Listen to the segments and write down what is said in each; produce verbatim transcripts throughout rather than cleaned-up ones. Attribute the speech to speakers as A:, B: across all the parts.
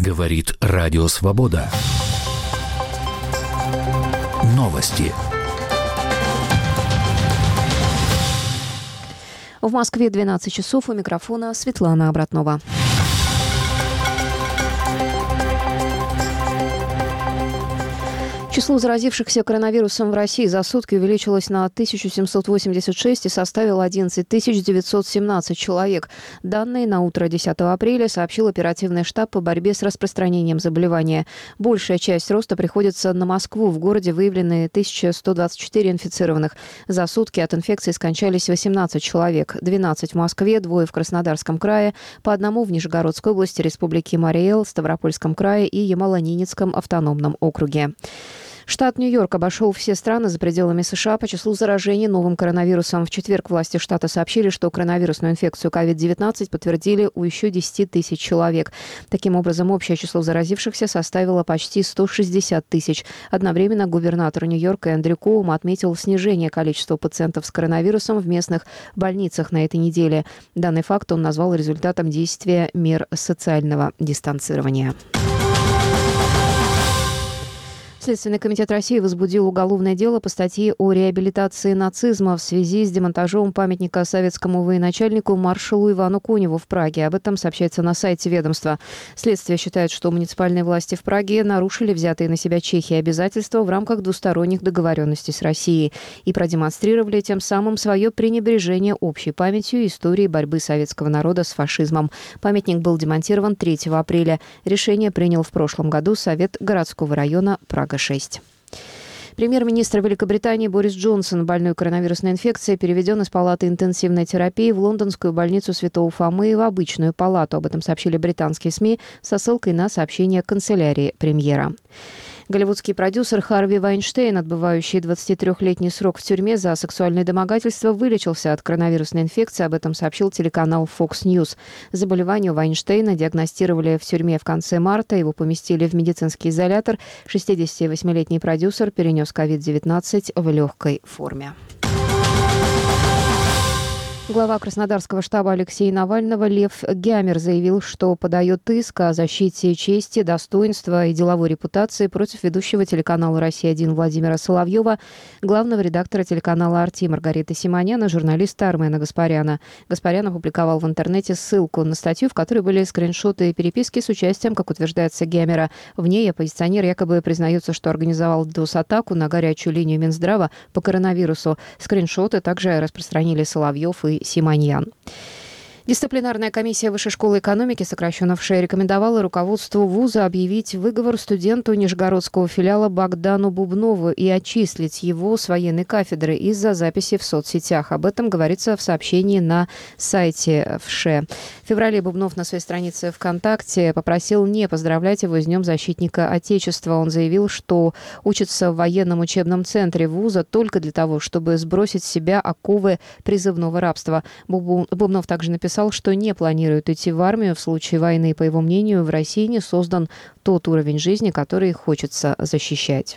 A: Говорит Радио Свобода. Новости.
B: В Москве двенадцать часов, у микрофона Светлана Обратнова. Число заразившихся коронавирусом в России за сутки увеличилось на тысячу семьсот восемьдесят шесть и составило одиннадцать тысяч девятьсот семнадцать человек. Данные на утро десятого апреля сообщил оперативный штаб по борьбе с распространением заболевания. Большая часть роста приходится на Москву. В городе выявлены тысяча сто двадцать четыре инфицированных. За сутки от инфекции скончались восемнадцать человек. двенадцать в Москве, двое в Краснодарском крае, по одному в Нижегородской области, Республике Марий-Эл, Ставропольском крае и Ямало-Ненецком автономном округе. Штат Нью-Йорк обошел все страны за пределами США по числу заражений новым коронавирусом. В четверг власти штата сообщили, что коронавирусную инфекцию ковид девятнадцать подтвердили у еще десять тысяч человек. Таким образом, общее число заразившихся составило почти сто шестьдесят тысяч. Одновременно губернатор Нью-Йорка Эндрю Куомо отметил снижение количества пациентов с коронавирусом в местных больницах на этой неделе. Данный факт он назвал результатом действия мер социального дистанцирования. Следственный комитет России возбудил уголовное дело по статье о реабилитации нацизма в связи с демонтажом памятника советскому военачальнику маршалу Ивану Коневу в Праге. Об этом сообщается на сайте ведомства. Следствие считает, что муниципальные власти в Праге нарушили взятые на себя Чехией обязательства в рамках двусторонних договоренностей с Россией и продемонстрировали тем самым свое пренебрежение общей памятью истории борьбы советского народа с фашизмом. Памятник был демонтирован третьего апреля. Решение принял в прошлом году Совет городского района Прага шесть. Премьер-министр Великобритании Борис Джонсон, больной коронавирусной инфекцией, переведен из палаты интенсивной терапии в лондонскую больницу Святого Фомы в обычную палату. Об этом сообщили британские СМИ со ссылкой на сообщение канцелярии премьера. Голливудский продюсер Харви Вайнштейн, отбывающий двадцатитрёхлетний срок в тюрьме за сексуальное домогательство, вылечился от коронавирусной инфекции. Об этом сообщил телеканал Fox News. Заболевание у Вайнштейна диагностировали в тюрьме в конце марта. Его поместили в медицинский изолятор. шестидесятивосьмилетний продюсер перенес ковид девятнадцать в легкой форме. Глава Краснодарского штаба Алексея Навального Лев Гямер заявил, что подает иск о защите чести, достоинства и деловой репутации против ведущего телеканала «Россия один» Владимира Соловьева, главного редактора телеканала «Арти» Маргариты Симонян и журналиста Армена Гаспаряна. Гаспарян опубликовал в интернете ссылку на статью, в которой были скриншоты и переписки с участием, как утверждается, Гямера. В ней оппозиционер якобы признается, что организовал дос-атаку на горячую линию Минздрава по коронавирусу. Скриншоты также распространили Соловьев и Симоньян. Дисциплинарная комиссия Высшей школы экономики, сокращенно ВШЭ, рекомендовала руководству вуза объявить выговор студенту нижегородского филиала Богдану Бубнову и отчислить его с военной кафедры из-за записи в соцсетях. Об этом говорится в сообщении на сайте ВШЭ. В феврале Бубнов на своей странице ВКонтакте попросил не поздравлять его с Днем защитника Отечества. Он заявил, что учится в военном учебном центре вуза только для того, чтобы сбросить с себя оковы призывного рабства. Бубнов также написал, что не планирует идти в армию. В случае войны, по его мнению, в России не создан тот уровень жизни, который хочется защищать.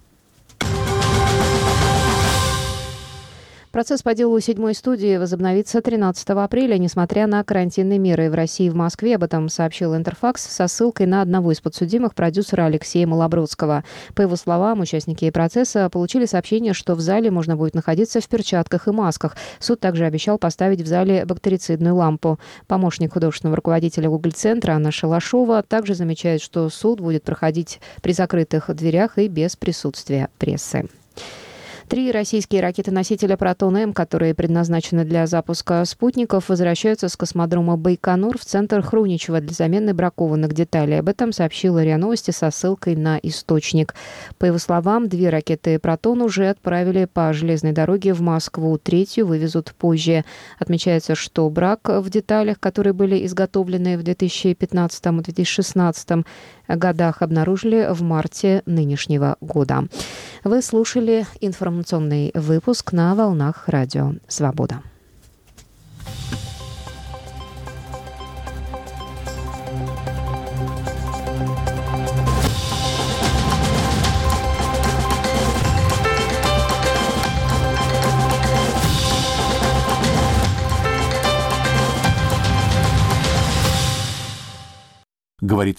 B: Процесс по делу седьмой студии возобновится тринадцатого апреля, несмотря на карантинные меры в России и в Москве. Об этом сообщил Интерфакс со ссылкой на одного из подсудимых, продюсера Алексея Малобродского. По его словам, участники процесса получили сообщение, что в зале можно будет находиться в перчатках и масках. Суд также обещал поставить в зале бактерицидную лампу. Помощник художественного руководителя Google-центра Анна Шалашова также замечает, что суд будет проходить при закрытых дверях и без присутствия прессы. Три российские ракеты-носителя «Протон-М», которые предназначены для запуска спутников, возвращаются с космодрома Байконур в центр Хруничева для замены бракованных деталей. Об этом сообщила РИА Новости со ссылкой на источник. По его словам, две ракеты «Протон» уже отправили по железной дороге в Москву. Третью вывезут позже. Отмечается, что брак в деталях, которые были изготовлены в две тысячи пятнадцатом и две тысячи шестнадцатом годах, обнаружили в марте нынешнего года. Вы слушали информационный выпуск на волнах Радио Свобода.
A: Говорит